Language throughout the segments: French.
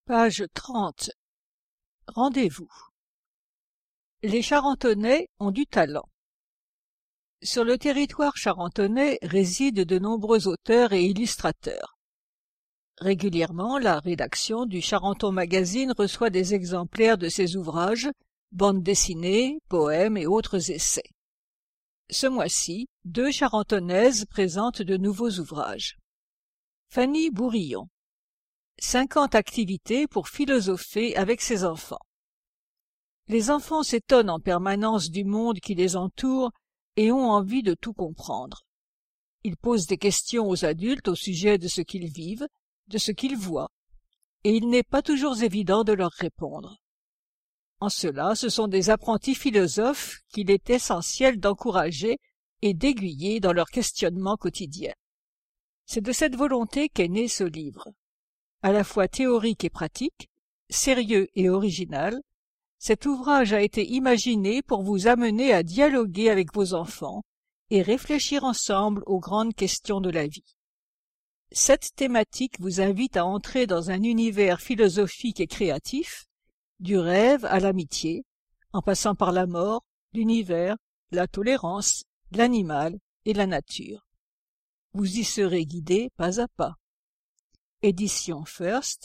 Page 30. Rendez-vous. Les Charentonais ont du talent. Sur le territoire charentonais résident de nombreux auteurs et illustrateurs. Régulièrement, la rédaction du Charenton Magazine reçoit des exemplaires de ses ouvrages, bandes dessinées, poèmes et autres essais. Ce mois-ci, 2 Charentonnaises présentent de nouveaux ouvrages. Fanny Bourillon. 50 activités pour philosopher avec ses enfants. Les enfants s'étonnent en permanence du monde qui les entoure et ont envie de tout comprendre. Ils posent des questions aux adultes au sujet de ce qu'ils vivent, de ce qu'ils voient, et il n'est pas toujours évident de leur répondre. En cela, ce sont des apprentis philosophes qu'il est essentiel d'encourager et d'aiguiller dans leur questionnement quotidien. C'est de cette volonté qu'est né ce livre. À la fois théorique et pratique, sérieux et original, cet ouvrage a été imaginé pour vous amener à dialoguer avec vos enfants et réfléchir ensemble aux grandes questions de la vie. Cette thématique vous invite à entrer dans un univers philosophique et créatif, du rêve à l'amitié, en passant par la mort, l'univers, la tolérance, l'animal et la nature. Vous y serez guidé pas à pas. Édition First,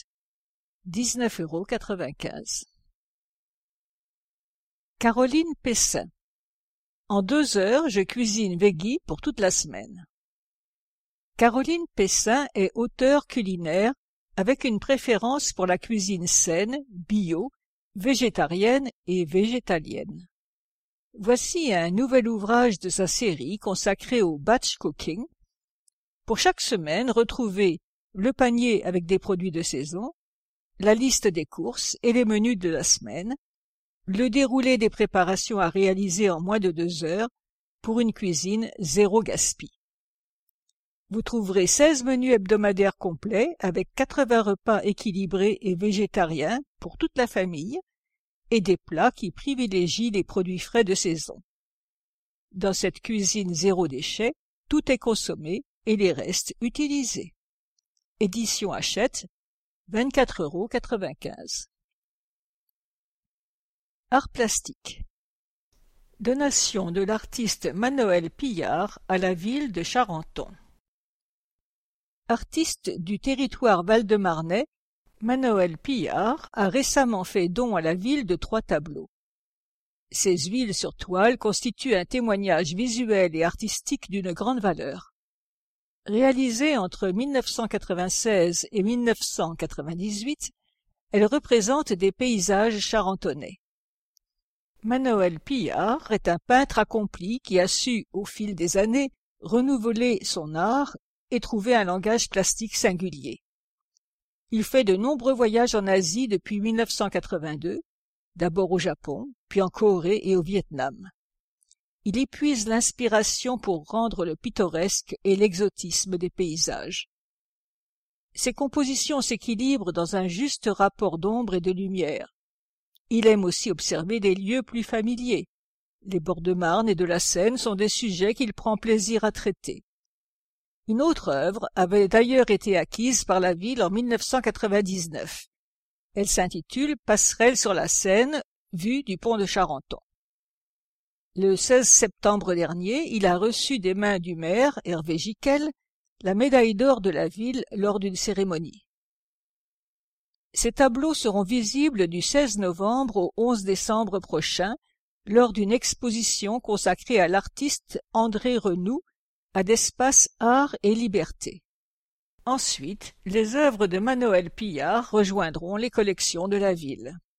19,95 €. Caroline Pessin. En 2 heures, je cuisine veggie pour toute la semaine. Caroline Pessin est auteure culinaire avec une préférence pour la cuisine saine, bio, végétarienne et végétalienne. Voici un nouvel ouvrage de sa série consacrée au batch cooking. Pour chaque semaine, retrouvez le panier avec des produits de saison, la liste des courses et les menus de la semaine, le déroulé des préparations à réaliser en moins de 2 heures pour une cuisine zéro gaspille. Vous trouverez 16 menus hebdomadaires complets avec 80 repas équilibrés et végétariens pour toute la famille et des plats qui privilégient les produits frais de saison. Dans cette cuisine zéro déchet, tout est consommé et les restes utilisés. Édition Hachette, 24,95 €. Art plastique. Donation de l'artiste Manoël Pillard à la ville de Charenton. Artiste du territoire val-de-marnais, Manoël Pillard a récemment fait don à la ville de 3 tableaux. Ces huiles sur toile constituent un témoignage visuel et artistique d'une grande valeur. Réalisée entre 1996 et 1998, elle représente des paysages charentonnais. Manoël Pillard est un peintre accompli qui a su, au fil des années, renouveler son art et trouver un langage plastique singulier. Il fait de nombreux voyages en Asie depuis 1982, d'abord au Japon, puis en Corée et au Vietnam. Il épuise l'inspiration pour rendre le pittoresque et l'exotisme des paysages. Ses compositions s'équilibrent dans un juste rapport d'ombre et de lumière. Il aime aussi observer des lieux plus familiers. Les bords de Marne et de la Seine sont des sujets qu'il prend plaisir à traiter. Une autre œuvre avait d'ailleurs été acquise par la ville en 1999. Elle s'intitule « Passerelle sur la Seine, vue du pont de Charenton ». Le 16 septembre dernier, il a reçu des mains du maire, Hervé Giquel, la médaille d'or de la ville lors d'une cérémonie. Ces tableaux seront visibles du 16 novembre au 11 décembre prochain lors d'une exposition consacrée à l'artiste André Renoux à d'Espace Art et Liberté. Ensuite, les œuvres de Manoël Pillard rejoindront les collections de la ville.